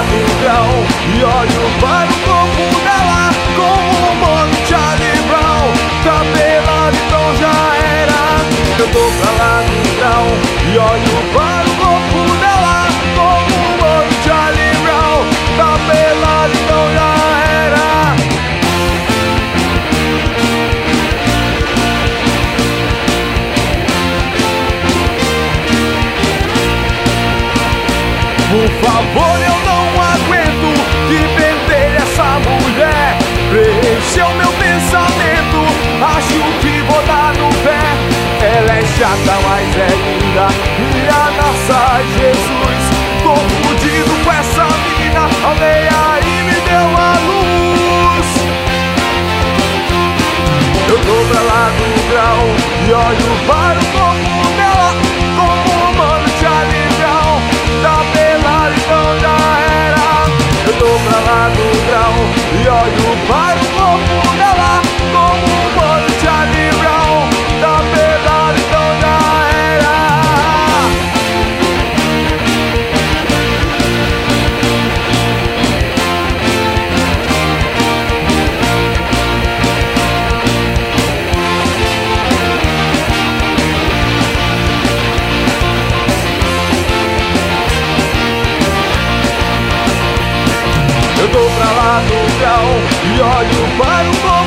lá do grau e olho para o corpo dela como um mano Charlie Brown. Tá pelado, então já era. Eu tô pra lá do grau e olho para o corpo dela como um mano Charlie Brown. Tá pelado, então já era. Por favor, eu não aguento que penteie essa mulher. Preencheu meu pensamento, acho que vou dar no pé. Ela é chata, mas é linda, minha nossa Jesus. Tô fudido com essa mina, alguém aí me deu a luz. Eu tô pra lá do grau e olho para o corpo dela como um mano Charlie Brown. Tá pelado, então já era. Eu tô pra lá do grau e olho para o corpo dela como um mano Charlie Brown. Tá pelado, então já era. Eu tô pra lá do grau e olho para o corpo